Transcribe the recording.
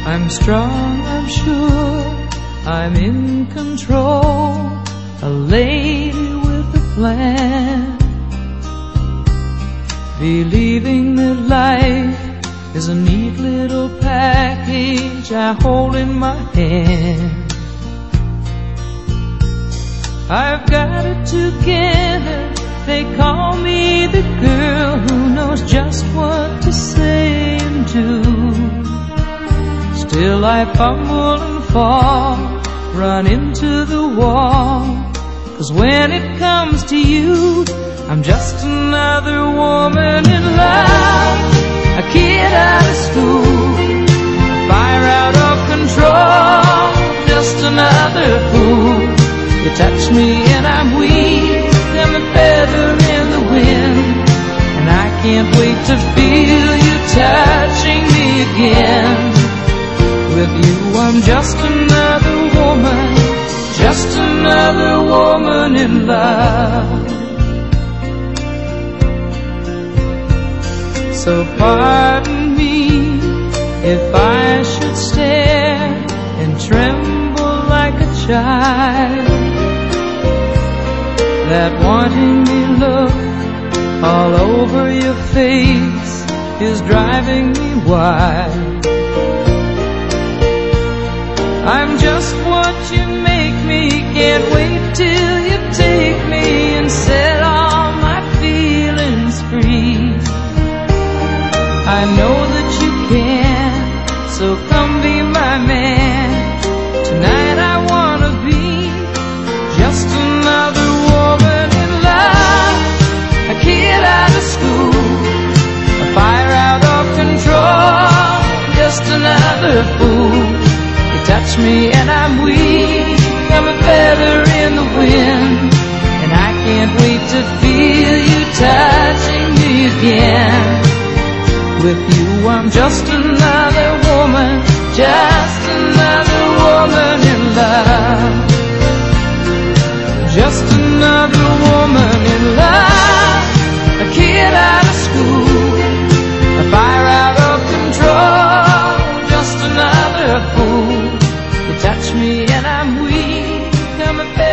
I'm strong, I'm sure, I'm in control, a lady with a plan, believing that life is a neat little package I hold in my hand. I've got it together, they call me the girl who knows just what to say and do. Still I fumble and fall, run into the wall, 'cause when it comes to you, I'm just another woman in love, a kid out of school, a fire out of control, just another fool. You touch me and I'm weak, I'm a feather in the wind, and I can't wait to feel you touching me again. With you I'm just another woman, just another woman in love. So pardon me if I should stare and tremble like a child. That wanting me look all over your face is driving me wild. I'm just what you make me, can't wait till you take me and set all my feelings free. I know that you can, so come be my man. Tonight I wanna be just another woman in love, a kid out of school, a fire out of control, just another fool. You touch me and I'm weak, I'm a feather in the wind, and I can't wait to feel you touching me again. With you I'm just another woman, just another woman in love, just another woman in love, a kid out of school, a fire out of control, just another fool. You touch me and I'm weak, I'm a